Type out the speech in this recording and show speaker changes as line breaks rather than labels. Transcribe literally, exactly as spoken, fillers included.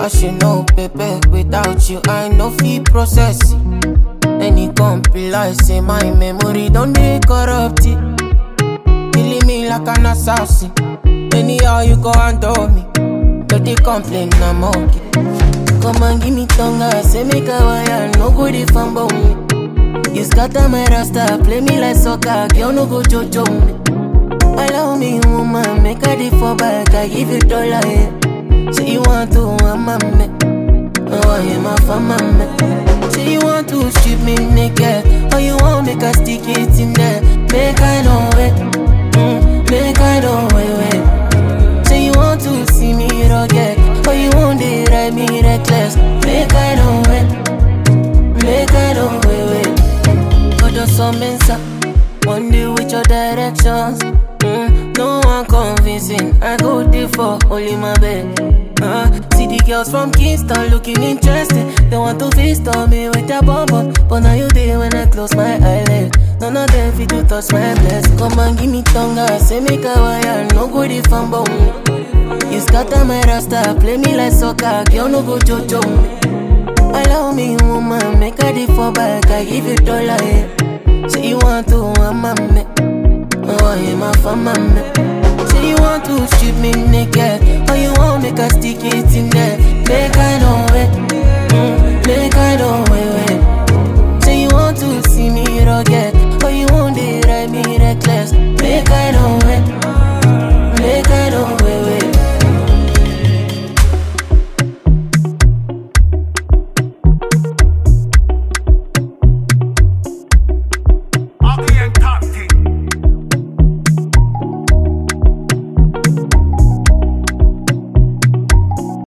Cause you know, baby, without you, I no feel process. Any company like say my memory don't be corrupted. Killing me like an assassin. Anyhow you go and do me. Don't they complain, I'm okay. Come and give me tongue, I say make a wire, no good if I'm bone. You scatter my rasta, play me like soccer, girl no go jojo me. Allow me woman, make a day for back, I give you dollar, yeah. Say you want to, I'm a man. Oh, I am a fan, man. Say you want to strip me naked, or you want make a stick it in there. Make I know it, mm, make I know it. Say you want to see me rugged, or you want to ride me reckless. Make I know it, make I know it. But just some mensa, one day with your directions. Mm, no one convincing, I go there for only my bed. Uh, see the girls from Kingston looking interesting. They want to feast on me with their bum, but now you there when I close my eyelid. None of them fit to touch my place. Come and give me tongue, I say make a wire, no good if I'm bone. You scatter my rasta, play me like soccer, girl no go jojo me. Allow me woman, make a day for back, I give you dollar, yeah. Say you want to, I'm a man. Oh, I am a fan, man. Say you want to strip me naked, or you want make a stick it in there.